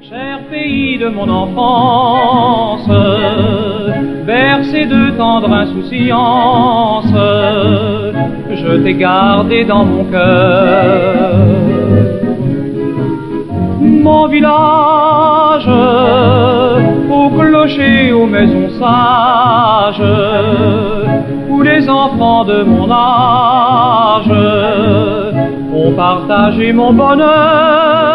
Cher pays de mon enfance, bercé de tendre insouciance, je t'ai gardé dans mon cœur. Mon village, au clocher, aux maisons sages, où les enfants de mon âge ont partagé mon bonheur.